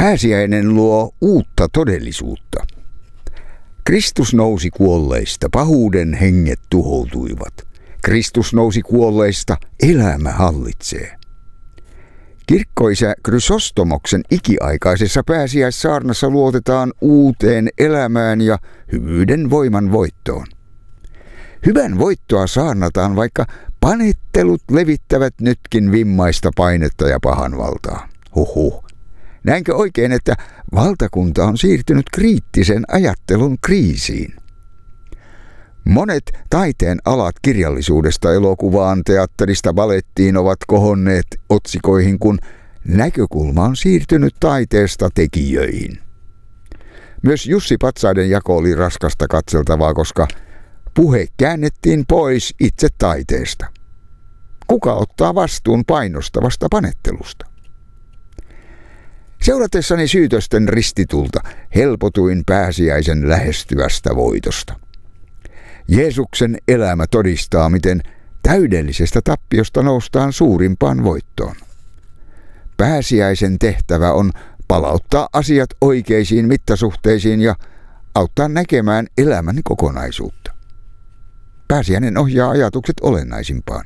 Pääsiäinen luo uutta todellisuutta. Kristus nousi kuolleista, pahuuden henget tuhoutuivat. Kristus nousi kuolleista, elämä hallitsee. Kirkkoisä Krysostomoksen ikiaikaisessa pääsiäissaarnassa luotetaan uuteen elämään ja hyvyyden voiman voittoon. Hyvän voittoa saarnataan, vaikka panettelut levittävät nytkin vimmaista painetta ja pahan valtaa. Huhhuh. Näinkö oikein, että valtakunta on siirtynyt kriittisen ajattelun kriisiin? Monet taiteen alat kirjallisuudesta elokuvaan, teatterista balettiin ovat kohonneet otsikoihin, kun näkökulma on siirtynyt taiteesta tekijöihin. Myös Jussi Patsaiden jako oli raskasta katseltavaa, koska puhe käännettiin pois itse taiteesta. Kuka ottaa vastuun painostavasta panettelusta? Seuratessani syytösten ristitulta helpotuin pääsiäisen lähestyvästä voitosta. Jeesuksen elämä todistaa, miten täydellisestä tappiosta noustaan suurimpaan voittoon. Pääsiäisen tehtävä on palauttaa asiat oikeisiin mittasuhteisiin ja auttaa näkemään elämän kokonaisuutta. Pääsiäinen ohjaa ajatukset olennaisimpaan.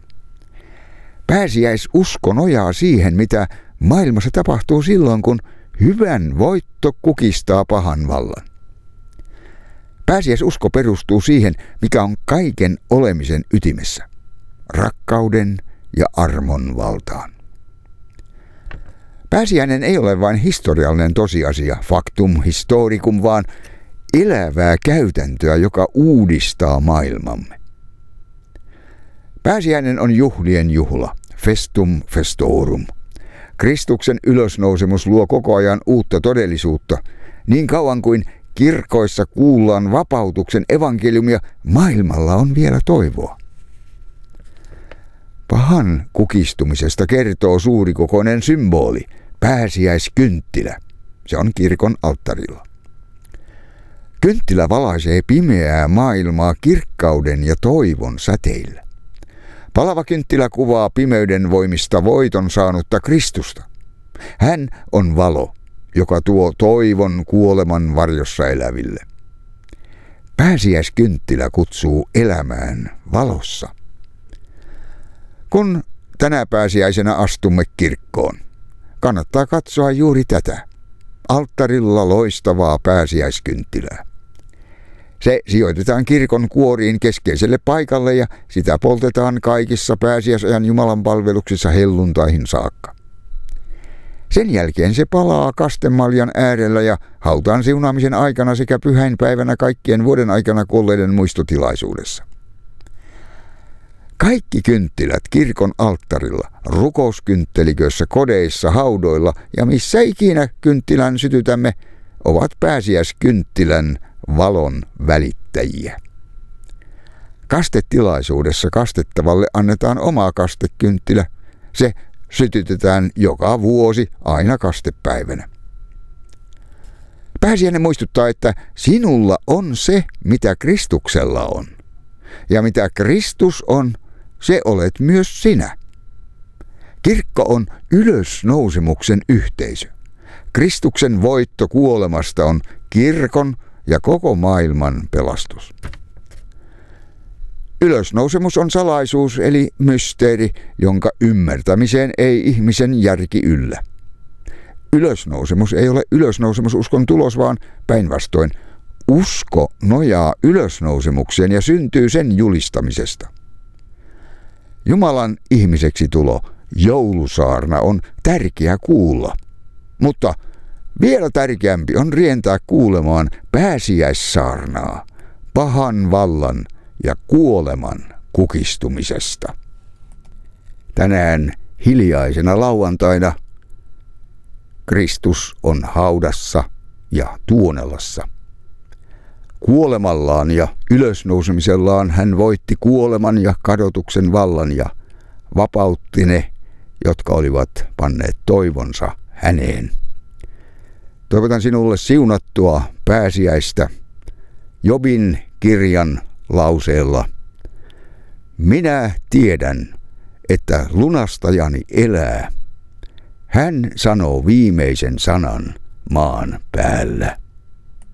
Pääsiäisusko nojaa siihen, mitä maailmassa tapahtuu silloin, kun hyvän voitto kukistaa pahan vallan. Pääsiäisusko perustuu siihen, mikä on kaiken olemisen ytimessä, rakkauden ja armon valtaan. Pääsiäinen ei ole vain historiallinen tosiasia, factum historicum, vaan elävää käytäntöä, joka uudistaa maailmamme. Pääsiäinen on juhlien juhla, festum festorum. Kristuksen ylösnousemus luo koko ajan uutta todellisuutta, niin kauan kuin kirkoissa kuullaan vapautuksen evankeliumia, maailmalla on vielä toivoa. Pahan kukistumisesta kertoo suurikokoinen symboli, pääsiäiskynttilä. Se on kirkon alttarilla. Kynttilä valaisee pimeää maailmaa kirkkauden ja toivon säteillä. Palava kynttilä kuvaa pimeyden voimista voiton saanutta Kristusta. Hän on valo, joka tuo toivon kuoleman varjossa eläville. Pääsiäiskynttilä kutsuu elämään valossa. Kun tänä pääsiäisenä astumme kirkkoon, kannattaa katsoa juuri tätä, alttarilla loistavaa pääsiäiskynttilää. Se sijoitetaan kirkon kuoriin keskeiselle paikalle ja sitä poltetaan kaikissa pääsiäisajan Jumalan palveluksissa helluntaihin saakka. Sen jälkeen se palaa kastemaljan äärellä ja hautaan siunaamisen aikana sekä pyhäinpäivänä kaikkien vuoden aikana kuolleiden muistotilaisuudessa. Kaikki kynttilät kirkon alttarilla, rukouskynttiköissä, kodeissa, haudoilla ja missä ikinä kynttilän sytytämme, ovat pääsiäiskynttilän valon välittäjiä. Kastetilaisuudessa kastettavalle annetaan oma kastekynttilä. Se sytytetään joka vuosi aina kastepäivänä. Pääsiäinen muistuttaa, että sinulla on se, mitä Kristuksella on. Ja mitä Kristus on, se olet myös sinä. Kirkko on ylösnousemuksen yhteisö. Kristuksen voitto kuolemasta on kirkon ja koko maailman pelastus. Ylösnousemus on salaisuus eli mysteeri, jonka ymmärtämiseen ei ihmisen järki yllä. Ylösnousemus ei ole ylösnousemususkon tulos, vaan päinvastoin usko nojaa ylösnousemukseen ja syntyy sen julistamisesta. Jumalan ihmiseksi tulo, joulusaarna, on tärkeä kuulla, mutta vielä tärkeämpi on rientää kuulemaan pääsiäissaarnaa, pahan vallan ja kuoleman kukistumisesta. Tänään hiljaisena lauantaina Kristus on haudassa ja Tuonelassa. Kuolemallaan ja ylösnousemisellaan hän voitti kuoleman ja kadotuksen vallan ja vapautti ne, jotka olivat panneet toivonsa häneen. Toivotan sinulle siunattua pääsiäistä Jobin kirjan lauseella: minä tiedän, että lunastajani elää. Hän sanoo viimeisen sanan maan päällä.